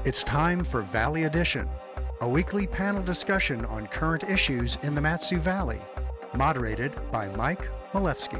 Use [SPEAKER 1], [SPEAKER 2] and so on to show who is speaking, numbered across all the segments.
[SPEAKER 1] It's time for Valley Edition, a weekly panel discussion on current issues in the Mat-Su Valley, moderated by Mike Malefsky.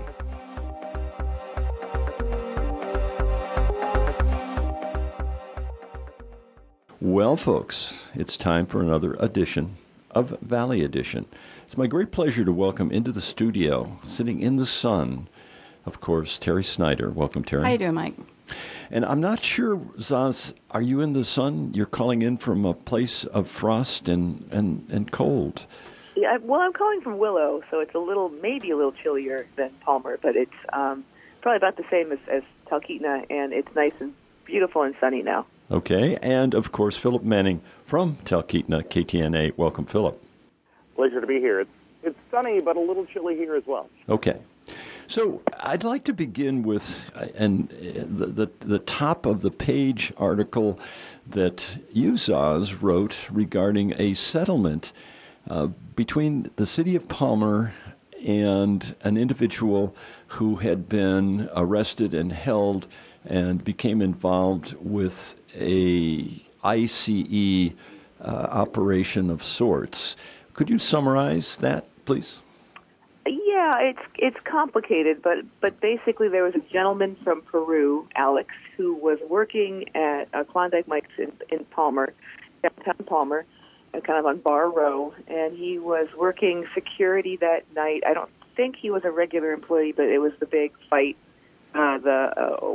[SPEAKER 2] Well, folks, it's time for another edition of Valley Edition. It's my great pleasure to welcome into the studio, sitting in the sun, of course, Terry Snyder. Welcome, Terry.
[SPEAKER 3] How you doing, Mike?
[SPEAKER 2] And I'm not sure, Zaz, are you in the sun? You're calling in from a place of frost and cold.
[SPEAKER 4] Yeah, well, I'm calling from Willow, so it's maybe a little chillier than Palmer, but it's probably about the same as Talkeetna, and it's nice and beautiful and sunny now.
[SPEAKER 2] Okay, and of course, Philip Manning from Talkeetna, KTNA. Welcome, Philip.
[SPEAKER 5] Pleasure to be here. It's sunny, but a little chilly here as well.
[SPEAKER 2] Okay. So I'd like to begin with the top of the page article that you, Zaz, wrote regarding a settlement between the city of Palmer and an individual who had been arrested and held and became involved with a ICE operation of sorts. Could you summarize that, please?
[SPEAKER 4] Yeah, it's complicated, but basically there was a gentleman from Peru, Alex, who was working at Klondike Mike's in Palmer, downtown Palmer, kind of on Bar Row, and he was working security that night. I don't think he was a regular employee, but it was the big fight, the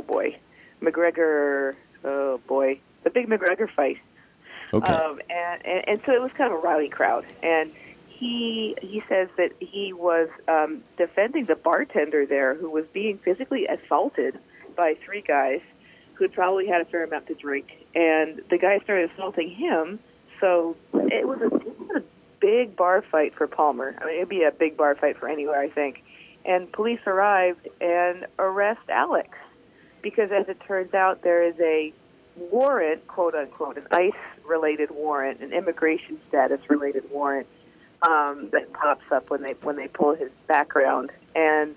[SPEAKER 4] big McGregor fight.
[SPEAKER 2] Okay.
[SPEAKER 4] And so it was kind of a rowdy crowd, and he says that he was defending the bartender there who was being physically assaulted by three guys who had probably had a fair amount to drink, and the guy started assaulting him. So it was a big bar fight for Palmer. I mean, it'd be a big bar fight for anywhere, I think. And police arrived and arrest Alex because, as it turns out, there is a warrant, quote unquote, an ICE-related warrant, an immigration status-related warrant that pops up when they pull his background, and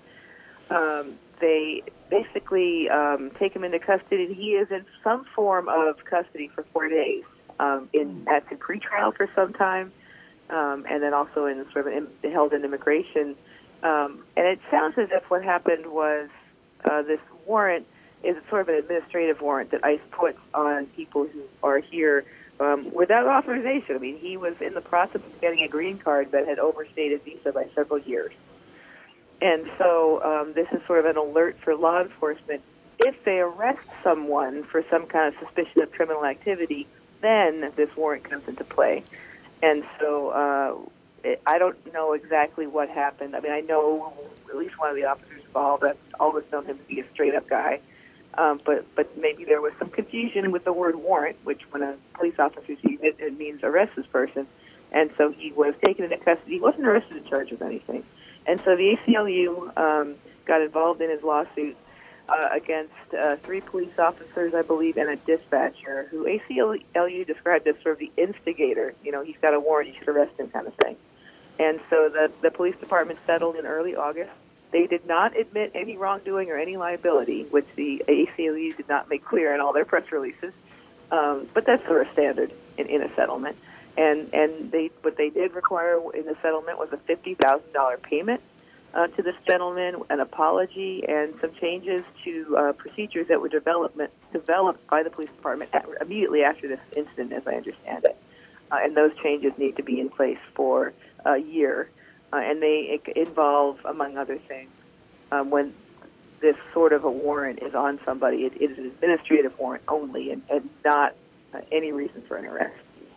[SPEAKER 4] they basically take him into custody. And he is in some form of custody for 4 days. That's in pretrial for some time, and then also in sort of held in immigration. And it sounds as if what happened was this warrant is sort of an administrative warrant that ICE puts on people who are here without authorization. I mean, he was in the process of getting a green card that had overstayed his visa by several years. And so this is sort of an alert for law enforcement. If they arrest someone for some kind of suspicion of criminal activity, then this warrant comes into play. And so I don't know exactly what happened. I mean, I know at least one of the officers involved. I've always known him to be a straight-up guy. But maybe there was some confusion with the word warrant, which when a police officer sees it, it means arrest this person. And so he was taken into custody. He wasn't arrested in charge of anything. And so the ACLU got involved in his lawsuit against three police officers, I believe, and a dispatcher, who ACLU described as sort of the instigator. You know, he's got a warrant, you should arrest him kind of thing. And so the police department settled in early August. They did not admit any wrongdoing or any liability, which the ACLU did not make clear in all their press releases. But that's sort of standard in a settlement. And what they did require in the settlement was a $50,000 payment to this gentleman, an apology, and some changes to procedures that were developed by the police department immediately after this incident, as I understand it. And those changes need to be in place for a year. And they involve, among other things, when this sort of a warrant is on somebody, it is an administrative warrant only and not any reason for an arrest.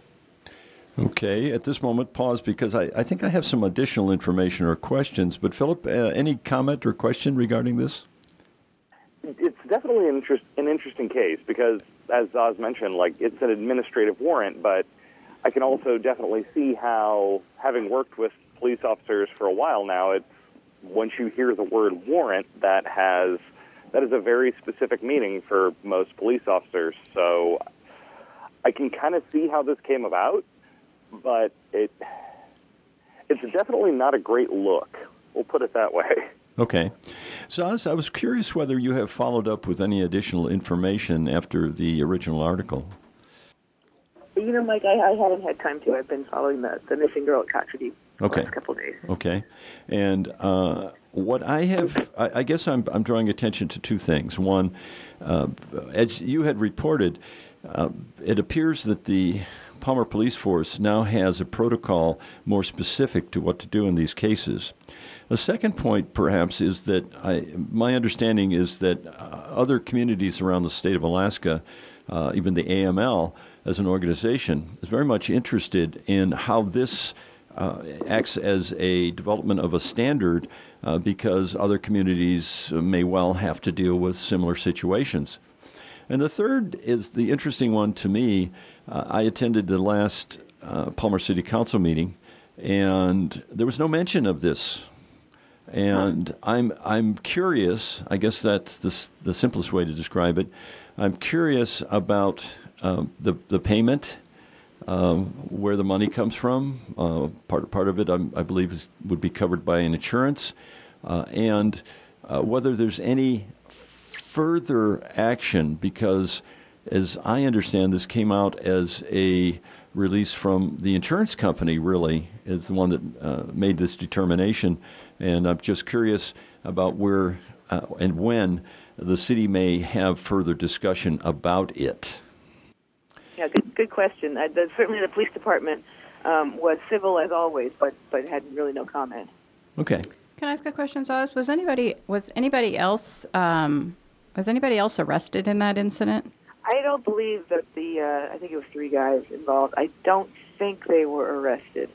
[SPEAKER 2] Okay, at this moment, pause because I think I have some additional information or questions. But Philip, any comment or question regarding this?
[SPEAKER 5] It's definitely an interesting case because, as Zaz mentioned, it's an administrative warrant, but I can also definitely see how, having worked with police officers for a while now, it's once you hear the word warrant, that is a very specific meaning for most police officers. So I can kind of see how this came about, but it's definitely not a great look. We'll put it that way.
[SPEAKER 2] Okay. So I was curious whether you have followed up with any additional information after the original article.
[SPEAKER 4] Mike, I haven't had time to. I've been following the missing girl at Cottrady the last couple of days.
[SPEAKER 2] Okay. And what I have, I guess I'm drawing attention to two things. One, as you had reported, it appears that the Palmer Police Force now has a protocol more specific to what to do in these cases. The second point, perhaps, is that my understanding is that other communities around the state of Alaska, even the AML as an organization, is very much interested in how this acts as a development of a standard because other communities may well have to deal with similar situations. And the third is the interesting one to me. I attended the last Palmer City Council meeting, and there was no mention of this. And I'm curious. I guess that's the simplest way to describe it. I'm curious about the payment, where the money comes from. Part of it, I believe, would be covered by an insurance, and whether there's any further action, because as I understand, this came out as a release from the insurance company, really, is the one that made this determination. And I'm just curious about where and when the city may have further discussion about it.
[SPEAKER 4] Yeah, good question. Certainly the police department was civil as always, but had really no comment.
[SPEAKER 2] Okay.
[SPEAKER 3] Can I ask a question, Oz? Was anybody else arrested in that incident?
[SPEAKER 4] I don't believe that I think it was 3 guys involved. I don't think they were arrested.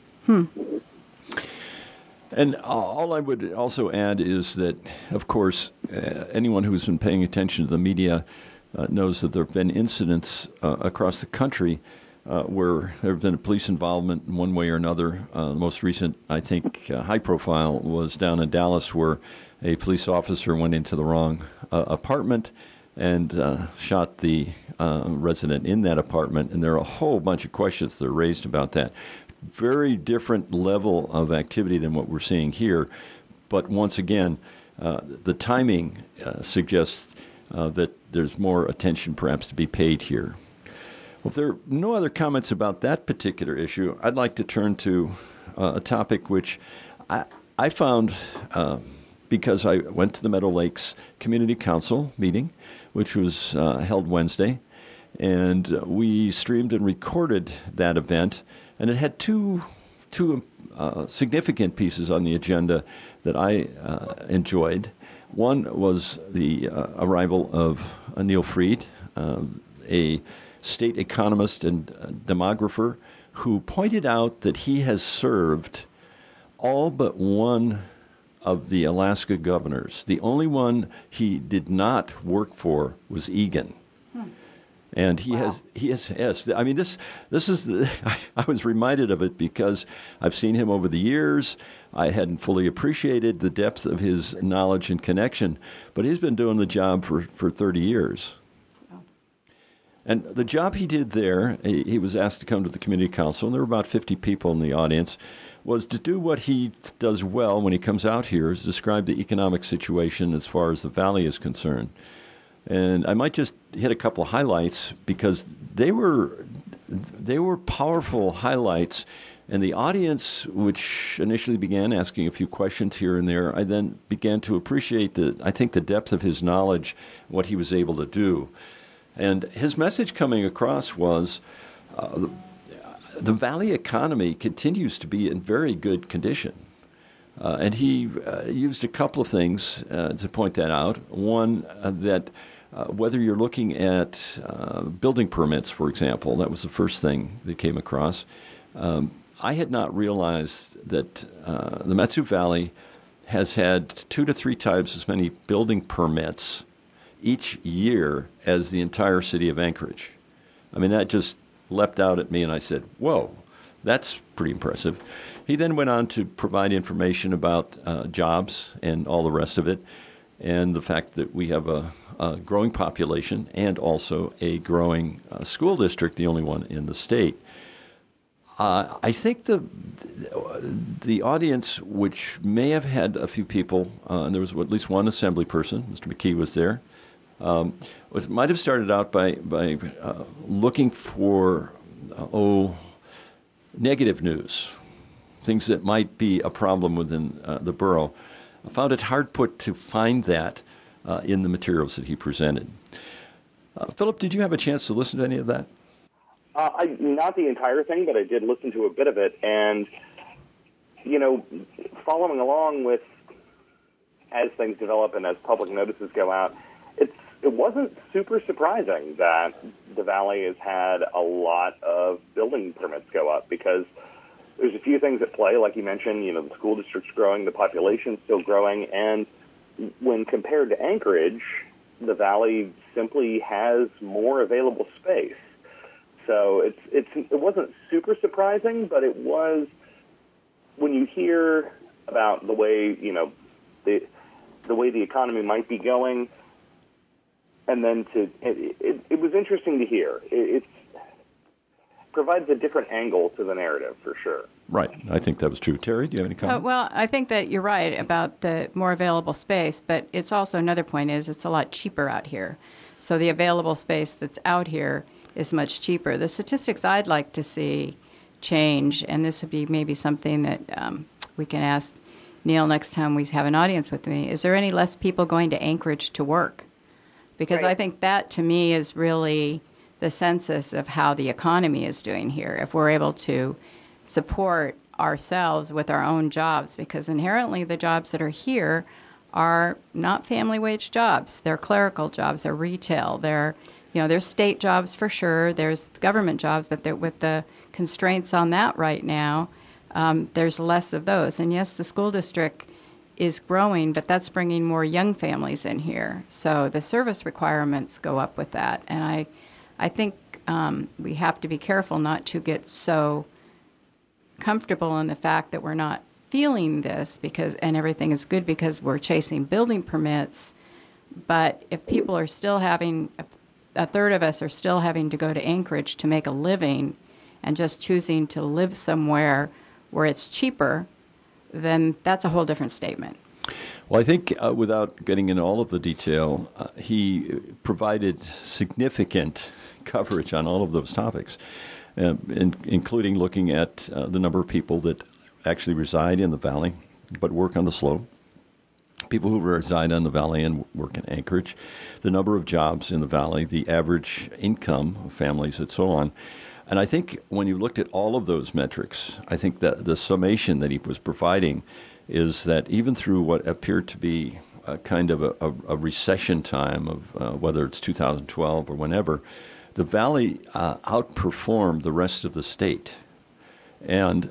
[SPEAKER 2] And all I would also add is that, of course, anyone who's been paying attention to the media knows that there have been incidents across the country where there have been police involvement in one way or another. The most recent, I think, high profile was down in Dallas, where a police officer went into the wrong apartment and shot the resident in that apartment. And there are a whole bunch of questions that are raised about that. Very different level of activity than what we're seeing here. But once again, the timing suggests that there's more attention perhaps to be paid here. Well, if there are no other comments about that particular issue, I'd like to turn to a topic which I found because I went to the Meadow Lakes Community Council meeting, which was held Wednesday, and we streamed and recorded that event. And it had two significant pieces on the agenda that I enjoyed. One was the arrival of Neil Fried, a state economist and demographer, who pointed out that he has served all but one of the Alaska governors. The only one he did not work for was Egan. And he has, yes. I mean, this is I was reminded of it because I've seen him over the years. I hadn't fully appreciated the depth of his knowledge and connection, but he's been doing the job for 30 years. Oh. And the job he did there, he was asked to come to the community council, and there were about 50 people in the audience, was to do what he does well when he comes out here, is describe the economic situation as far as the valley is concerned. And I might just hit a couple of highlights because they were powerful highlights. And the audience, which initially began asking a few questions here and there, I then began to appreciate the depth of his knowledge, what he was able to do. And his message coming across was the valley economy continues to be in very good condition. And he used a couple of things to point that out. One, that whether you're looking at building permits, for example, that was the first thing that came across. I had not realized that the Mat-Su Valley has had 2 to 3 times as many building permits each year as the entire city of Anchorage. I mean, that just leapt out at me, and I said, whoa, that's pretty impressive. He then went on to provide information about jobs and all the rest of it, and the fact that we have a growing population and also a growing school district, the only one in the state. I think the audience, which may have had a few people, and there was at least one assembly person, Mr. McKee was there, might have started out by looking for negative news, things that might be a problem within the borough. I found it hard put to find that in the materials that he presented. Philip, did you have a chance to listen to any of that?
[SPEAKER 5] Not the entire thing, but I did listen to a bit of it. And, following along with as things develop and as public notices go out, it wasn't super surprising that the Valley has had a lot of building permits go up, because there's a few things at play. Like you mentioned, the school district's growing, the population's still growing, and when compared to Anchorage, the Valley simply has more available space. So it wasn't super surprising, but it was, when you hear about the way, the way the economy might be going, and then it was interesting to hear. It provides a different angle to the narrative, for sure.
[SPEAKER 2] Right. I think that was true. Terry, do you have any comment?
[SPEAKER 3] Well, I think that you're right about the more available space, but it's also another point is it's a lot cheaper out here. So the available space that's out here is much cheaper. The statistics I'd like to see change, and this would be maybe something that we can ask Neil next time we have an audience with me, is there any less people going to Anchorage to work? Because right. I think that, to me, is really the census of how the economy is doing here. If we're able to support ourselves with our own jobs, because inherently the jobs that are here are not family wage jobs. They're clerical jobs, they're retail, there's state jobs for sure, there's government jobs, but with the constraints on that right now, there's less of those. And yes, the school district is growing, but that's bringing more young families in here. So the service requirements go up with that. And I think we have to be careful not to get so comfortable in the fact that we're not feeling this and everything is good because we're chasing building permits. But if people are still a third of us are still having to go to Anchorage to make a living and just choosing to live somewhere where it's cheaper, then that's a whole different statement.
[SPEAKER 2] Well, I think without getting into all of the detail, he provided significant coverage on all of those topics, including looking at the number of people that actually reside in the Valley but work on the slope, people who reside in the Valley and work in Anchorage, the number of jobs in the Valley, the average income of families, and so on. And I think when you looked at all of those metrics, I think that the summation that he was providing is that even through what appeared to be a kind of a recession time of whether it's 2012 or whenever, the Valley outperformed the rest of the state. And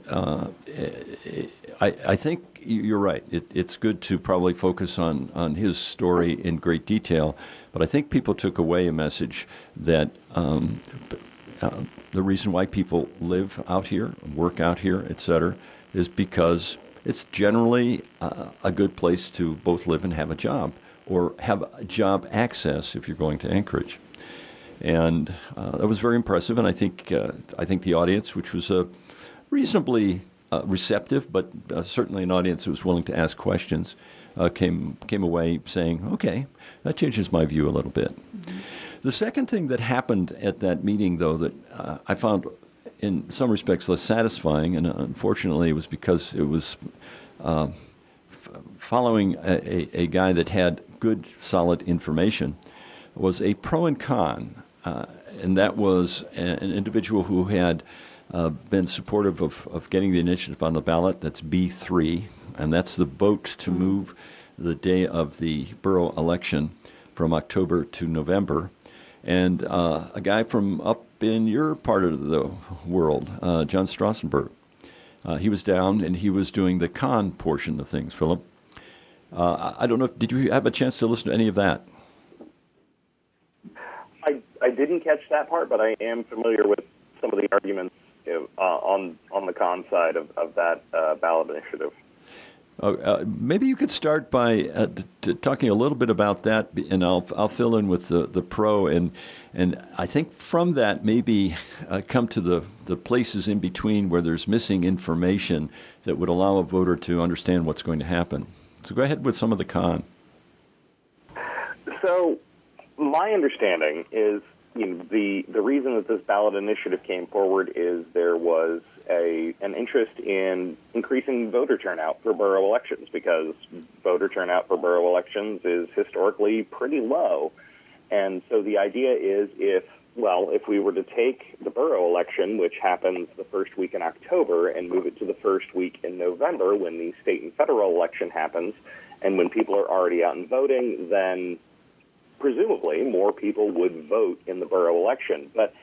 [SPEAKER 2] I think you're right. It's good to probably focus on his story in great detail, but I think people took away a message that the reason why people live out here, work out here, et cetera, is because it's generally a good place to both live and have a job, or have job access if you're going to Anchorage. And that was very impressive, and I think the audience, which was reasonably receptive, but certainly an audience that was willing to ask questions, came away saying, okay, that changes my view a little bit. Mm-hmm. The second thing that happened at that meeting, though, that I found in some respects less satisfying, and unfortunately it was because it was following a guy that had good, solid information, was a pro and con, and that was an individual who had been supportive of getting the initiative on the ballot. That's B3, and that's the vote to move the day of the borough election from October to November. And a guy from up in your part of the world, John Strassenberg, he was down and he was doing the con portion of things, Philip. I don't know, did you have a chance to listen to any of that?
[SPEAKER 5] I didn't catch that part, but I am familiar with some of the arguments on the con side of that ballot initiative.
[SPEAKER 2] Maybe you could start by talking a little bit about that, and I'll fill in with the pro, and I think from that maybe come to the places in between where there's missing information that would allow a voter to understand what's going to happen. So go ahead with some of the con.
[SPEAKER 5] So my understanding is the reason that this ballot initiative came forward is there was an interest in increasing voter turnout for borough elections, because voter turnout for borough elections is historically pretty low. And so the idea is if we were to take the borough election, which happens the first week in October, and move it to the first week in November when the state and federal election happens, and when people are already out and voting, then presumably more people would vote in the borough election. But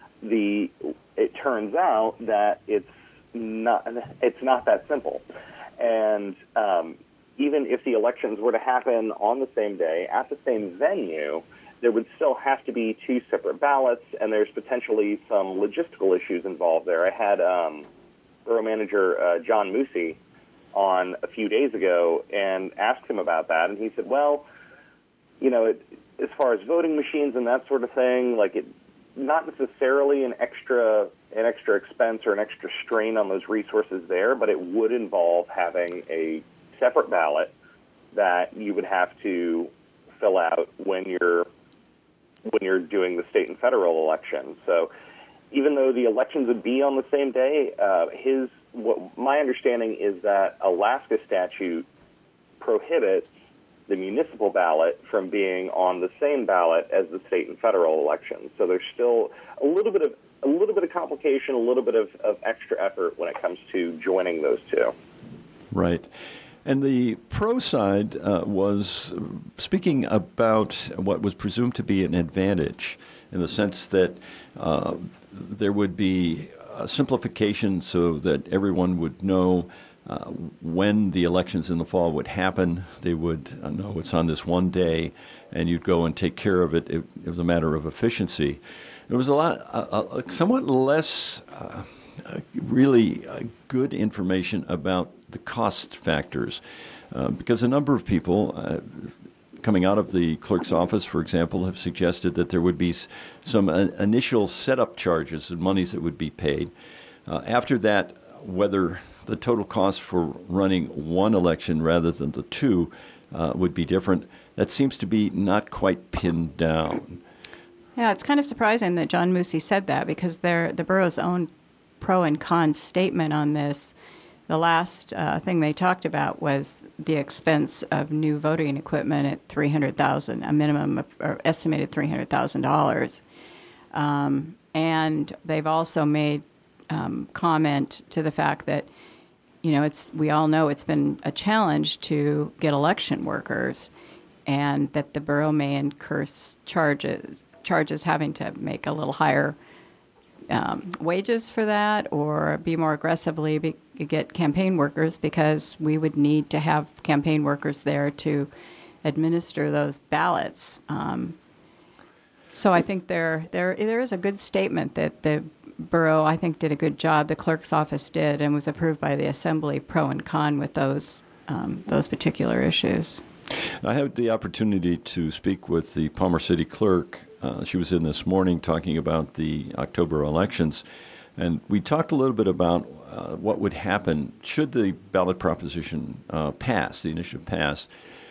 [SPEAKER 5] it turns out that it's not that simple. And even if the elections were to happen on the same day at the same venue, there would still have to be two separate ballots, and there's potentially some logistical issues involved there. I had Borough Manager John Moosey on a few days ago and asked him about that, and he said, well, as far as voting machines and that sort of thing, not necessarily an extra expense or an extra strain on those resources there, but it would involve having a separate ballot that you would have to fill out when you're doing the state and federal elections. So even though the elections would be on the same day, my understanding is that Alaska statute prohibits the municipal ballot from being on the same ballot as the state and federal elections. So there's still a little bit of complication, a little bit of extra effort when it comes to joining those two.
[SPEAKER 2] Right. And the pro side was speaking about what was presumed to be an advantage, in the sense that there would be a simplification so that everyone would know when the elections in the fall would happen. They would know it's on this one day, and you'd go and take care of it. It was a matter of efficiency. It was somewhat less really good information about the cost factors, because a number of people coming out of the clerk's office, for example, have suggested that there would be some initial setup charges and monies that would be paid. After that, whether the total cost for running one election rather than the two would be different, that seems to be not quite pinned down.
[SPEAKER 3] Yeah, it's kind of surprising that John Moosey said that, because the borough's own pro and con statement on this, the last thing they talked about was the expense of new voting equipment at $300,000, a minimum of, or estimated $300,000. And they've also made comment to the fact that, we all know it's been a challenge to get election workers, and that the borough may incur charges having to make a little higher wages for that, or be more aggressively get campaign workers, because we would need to have campaign workers there to administer those ballots. So I think there is a good statement that the borough, I think, did a good job. The clerk's office did, and was approved by the assembly, pro and con, with those particular issues.
[SPEAKER 2] I had the opportunity to speak with the Palmer City Clerk. She was in this morning talking about the October elections, and we talked a little bit about what would happen should the ballot proposition pass, the initiative pass.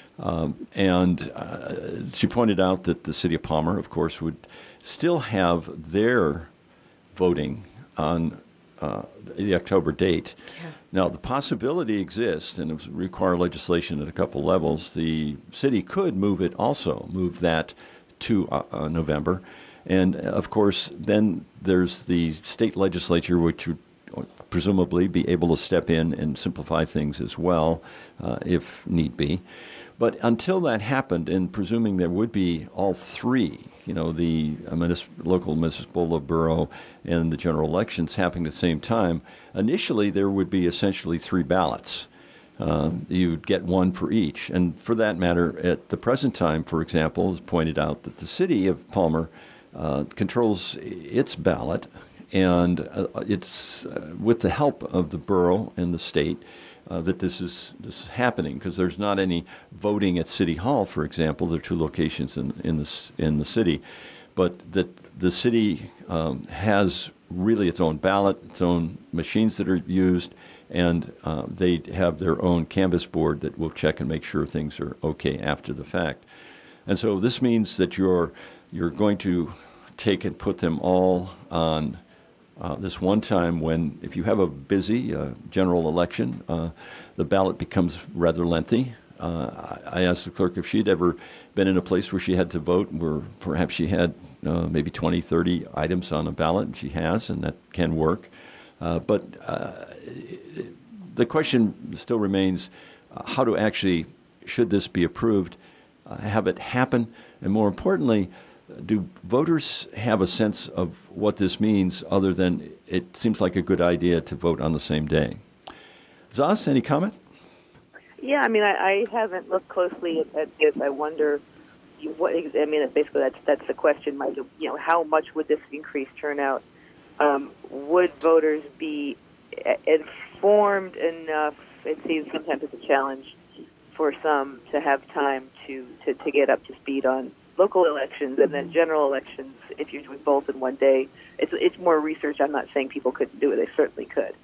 [SPEAKER 2] And she pointed out that the city of Palmer, of course, would still have their voting on the October date. Yeah. Now, the possibility exists, and it would require legislation at a couple levels. The city could move that to November. And, of course, then there's the state legislature, which would presumably be able to step in and simplify things as well, if need be. But until that happened, and presuming there would be all three, the local, municipal, borough, and the general elections happening at the same time, initially there would be essentially three ballots. You'd get one for each. And for that matter, at the present time, for example, it's pointed out that the city of Palmer controls its ballot, and it's with the help of the borough and the state that this is happening, because there's not any voting at City Hall, for example. There are two locations in the city, but that the city has really its own ballot, its own machines that are used, and they have their own canvass board that will check and make sure things are okay after the fact. And so this means that you're going to take and put them all on this one time when, if you have a busy general election, the ballot becomes rather lengthy. I asked the clerk if she'd ever been in a place where she had to vote, where perhaps she had maybe 20, 30 items on a ballot, and she has, and that can work. But the question still remains how to actually, should this be approved, have it happen, and more importantly, do voters have a sense of what this means other than it seems like a good idea to vote on the same day? Zaz, any comment?
[SPEAKER 4] Yeah, I mean, I haven't looked closely at this. I wonder what. I mean, basically that's the question. Mike, how much would this increase turnout? Would voters be informed enough? It seems sometimes it's a challenge for some to have time to get up to speed on local elections and then general elections. If you're doing both in one day, it's more research. I'm not saying people couldn't do it; they certainly could.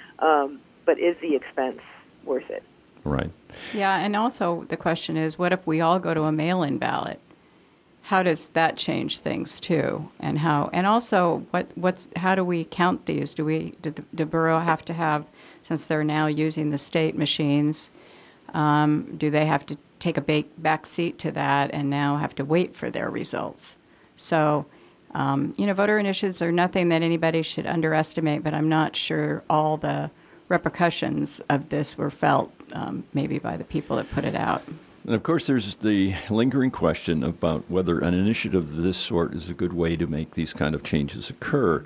[SPEAKER 4] But is the expense worth it?
[SPEAKER 2] Right.
[SPEAKER 3] Yeah, and also the question is, what if we all go to a mail-in ballot? How does that change things too? And also how do we count these? Do the borough have to have, since they're now using the state machines, do they have to take a back seat to that and now have to wait for their results? So, voter initiatives are nothing that anybody should underestimate, but I'm not sure all the repercussions of this were felt maybe by the people that put it out.
[SPEAKER 2] And of course, there's the lingering question about whether an initiative of this sort is a good way to make these kind of changes occur.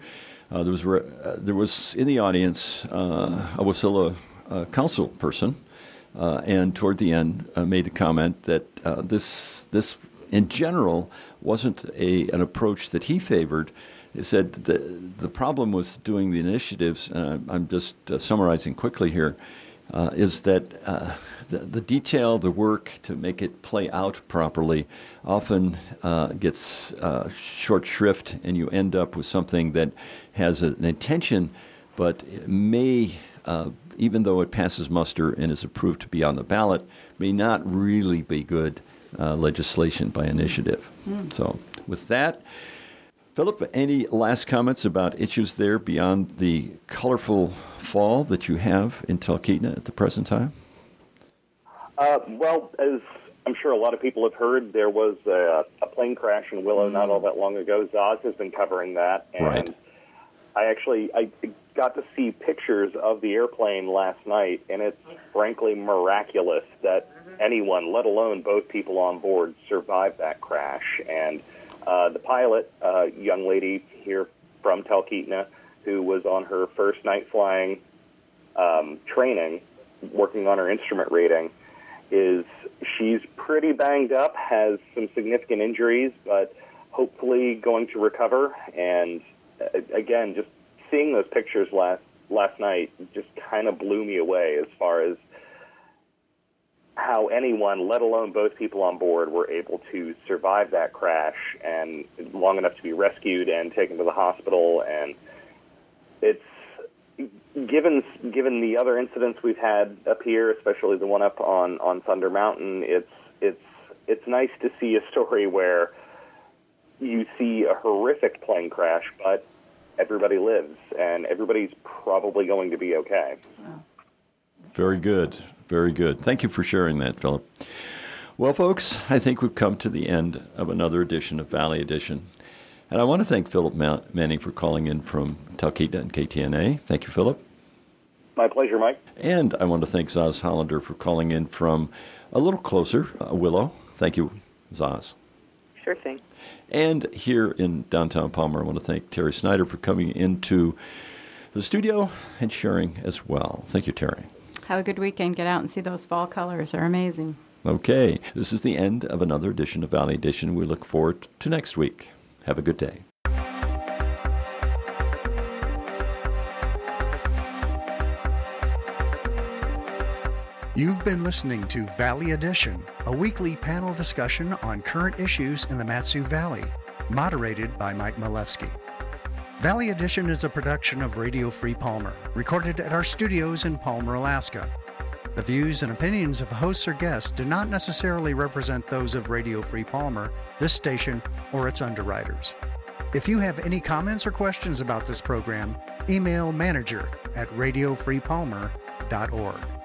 [SPEAKER 2] There was in the audience a Wasilla council person, and toward the end made a comment that this in general wasn't an approach that he favored. He said the problem with doing the initiatives, and I'm just summarizing quickly here, is that the detail, the work to make it play out properly often gets short shrift, and you end up with something that has an intention, but it may, even though it passes muster and is approved to be on the ballot, may not really be good legislation by initiative. So with that, Philip, any last comments about issues there beyond the colorful fall that you have in Talkeetna at the present time?
[SPEAKER 5] Well, as I'm sure a lot of people have heard, there was a plane crash in Willow not all that long ago. Zaz has been covering that. And
[SPEAKER 2] right.
[SPEAKER 5] I got to see pictures of the airplane last night, and it's frankly miraculous that anyone, let alone both people on board, survived that crash. And the pilot, a young lady here from Talkeetna, who was on her first night flying training, working on her instrument rating, she's pretty banged up, has some significant injuries, but hopefully going to recover. And again, just seeing those pictures last night just kind of blew me away as far as how anyone, let alone both people on board, were able to survive that crash and long enough to be rescued and taken to the hospital. And it's given the other incidents we've had up here, especially the one up on Thunder Mountain, it's nice to see a story where you see a horrific plane crash, but everybody lives and everybody's probably going to be okay.
[SPEAKER 3] Wow.
[SPEAKER 2] Very good. Very good. Thank you for sharing that, Philip. Well, folks, I think we've come to the end of another edition of Valley Edition. And I want to thank Philip Manning for calling in from Talkeetna and KTNA. Thank you, Philip.
[SPEAKER 5] My pleasure, Mike.
[SPEAKER 2] And I want to thank Zaz Hollander for calling in from a little closer, Willow. Thank you, Zaz.
[SPEAKER 4] Sure thing.
[SPEAKER 2] And here in downtown Palmer, I want to thank Terry Snyder for coming into the studio and sharing as well. Thank you, Terry.
[SPEAKER 3] Have a good weekend. Get out and see those fall colors. They're amazing.
[SPEAKER 2] Okay. This is the end of another edition of Valley Edition. We look forward to next week. Have a good day.
[SPEAKER 1] You've been listening to Valley Edition, a weekly panel discussion on current issues in the Mat-Su Valley, moderated by Mike Milewski. Valley Edition is a production of Radio Free Palmer, recorded at our studios in Palmer, Alaska. The views and opinions of hosts or guests do not necessarily represent those of Radio Free Palmer, this station, or its underwriters. If you have any comments or questions about this program, email manager@radiofreepalmer.org.